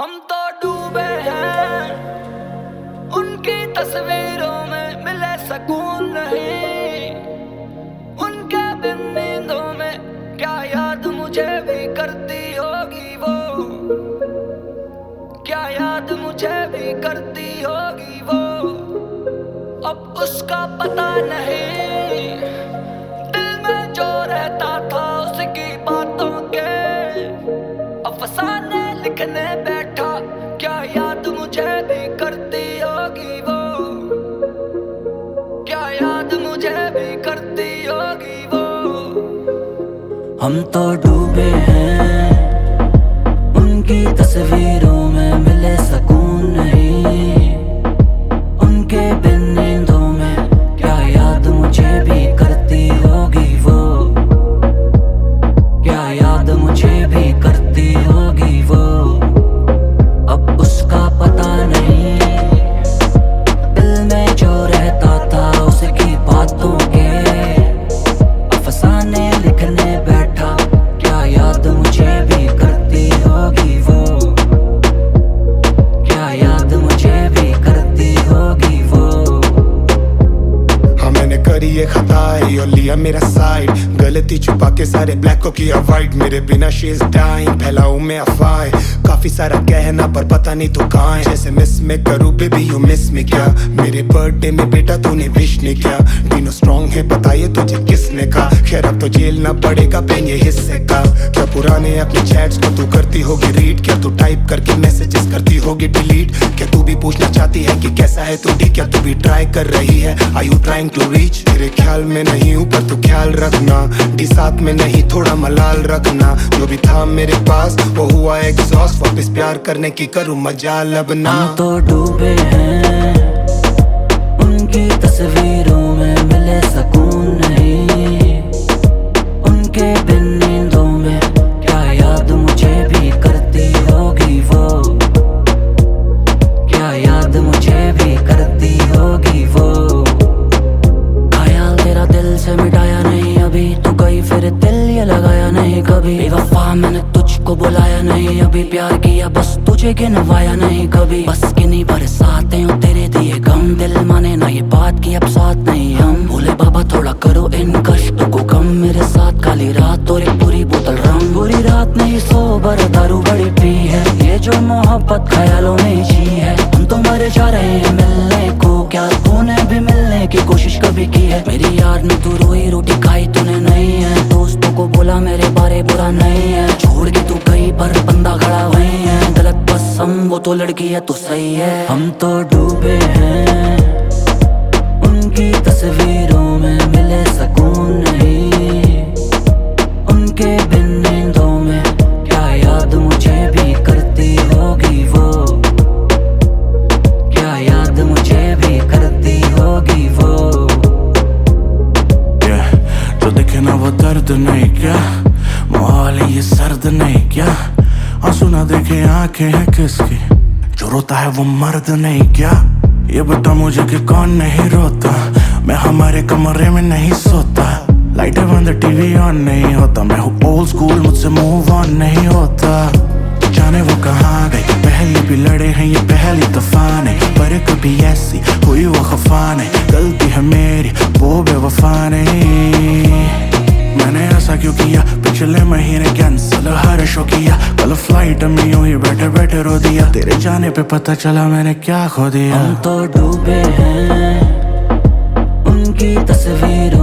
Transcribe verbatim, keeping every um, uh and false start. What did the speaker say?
हम तो डूबे हैं उनकी तस्वीरों में, मिले सुकून नहीं उनके बिन नींदों में। क्या याद मुझे भी करती होगी वो, क्या याद मुझे भी करती होगी वो। अब उसका पता नहीं, दिल में जो रहता था उसकी बातों के अफसाने लिखने बैठा। क्या याद मुझे भी करती होगी वो, क्या याद मुझे भी करती होगी वो। हम तो डूबे हैं उनकी तस्वीरों में, मिले सुकून नहीं उनके बिन नींदों में। क्या याद मुझे भी करती होगी वो, क्या याद मुझे भी करती होगी वो। अब उसका पता नहीं, दिल में जो रहता था उसकी बातों के अफसाने लिखने बैठा। क्या याद मुझे भी करती होगी वो, क्या याद मुझे भी करती होगी वो। हाँ मैंने करी ये खताई और लिया मेरा साइड, गलती छुपा के सारे ब्लैक को किया वाइट। मेरे बिना शी इज डाइंग, फैलाऊं मैं अफवाहें, काफी सारा कहना पर पता नहीं तो कहाँ है। जैसे मिस में करूँ बेबी यू मिस में क्या, मेरे बर्थडे में बेटा तूने विश नहीं किया। तीनों स्ट्रॉन्ग है पता ये तुझे किसने कहा, खैर अब तो झेलना पड़ेगा पेन ये हिस्से का। क्या पुराने अपने चैट्स को तू करती होगी रीड, क्या तू टाइप करके मैसेजेस करती होगी डिलीट। क्या तू भी पूछना चाहती है कि कैसा है तू ठीक, क्या तू भी ट्राई कर रही है, are you trying to reach. तेरे ख्याल में नहीं हूँ पर तू ख्याल रखना, डी साथ में नहीं थोड़ा मलाल रखना। जो भी था मेरे पास वो हुआ एग्जॉस्ट, वापस प्यार करने की करूँ मजाल अब ना। हम तो डूबे हैं उनकी तस्वीरों में, मिले सुकून नहीं उनके बिन नींदों में। क्या याद मुझे भी करती होगी वो, क्या याद मुझे भी करती होगी वो। ख्याल तेरा दिल से मिटाया नहीं अभी, तू गई फिर दिल ये लगाया नहीं कभी। बेवफा मैंने तुझको बुलाया नहीं अभी, प्यार किया बस तुझे गिनवाया नहीं कभी। बस किन्हीं बरसाते हो तेरे दिए गम, दिल माने ना ये बात की अब साथ नहीं हम। भोले बाबा थोड़ा करो इन कष्टों को कम, मेरे साथ काली रात और एक पूरी बोतल रंग। बुरी रात नहीं सोबर दारू बड़ी पी है, ये जो मोहब्बत ख्यालों में जी है। हम तो मर जा रहे हैं मिलने को, क्या तूने भी मिलने की कोशिश कभी की है। मेरी यार ने तू रोई रोटी खाई तूने नहीं है, दोस्तों को बोला मेरे बारे बुरा नहीं है। छोड़ के तू गई पर बंदा खड़ा वही है, गलत बस हम वो तो लड़की है तू सही है। हम तो डूबे हैं उनकी तस्वीरों में, मिले सुकून नहीं उनके बिन नींदों में। क्या याद मुझे भी करती होगी वो, क्या याद मुझे भी करती होगी वो। yeah, जो दिखे ना वो दर्द नहीं क्या, माहौल है ये सर्द नहीं क्या। आंसू ना देखे आंखें हैं किसकी, जो रोता है वो मर्द नहीं क्या। ये बता मुझे कि कौन नहीं रोता, मैं हमारे कमरे में नहीं सोता। लाइटें बंद टीवी ऑन नहीं होता, मैं हूँ ओल्ड स्कूल मुझसे मूव ऑन नहीं होता। जाने वो कहाँ गई, पहले भी लड़े हैं ये पहली तूफान है, पर कभी ऐसी हुई वो खफा नहीं। गलती है मेरी वो बेवफा नहीं, मैंने ऐसा क्यों किया पिछले महीने कैंसिल हर शो किया। कल फ्लाइट में यूं ही बैठे बैठे रो दिया, तेरे जाने पे पता चला मैंने क्या खो दिया। हम तो डूबे हैं उनकी तस्वीरों